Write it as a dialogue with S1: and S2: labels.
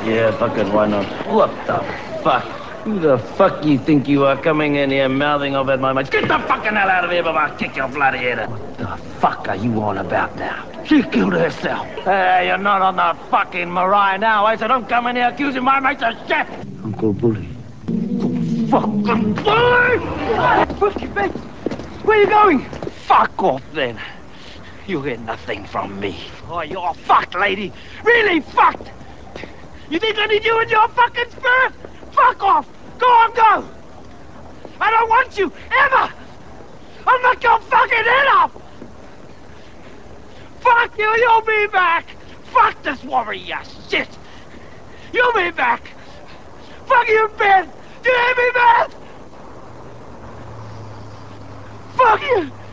S1: Yeah, fucking why not? What the fuck? Who the fuck you think you are coming in here mouthing off at my mates? Get the fucking hell out of here before I kick your bloody head out. What the fuck are you on about now? She killed herself. Hey, you're not on the fucking Mariah now, eh? So don't come in here accusing my mates of shit. Uncle Bully. Fucking Bully!
S2: First you bet. Where are you going?
S1: Fuck off then. You'll get nothing from me. Oh, you're fucked, lady. Really fucked. You think I need you in your fucking spirit? Fuck off. Go on, go. I don't want you, ever. I'll knock your fucking head off. Fuck you, you'll be back. Fuck this warrior shit. You'll be back. Fuck you, Ben. Do you hear me, Ben? Fuck you.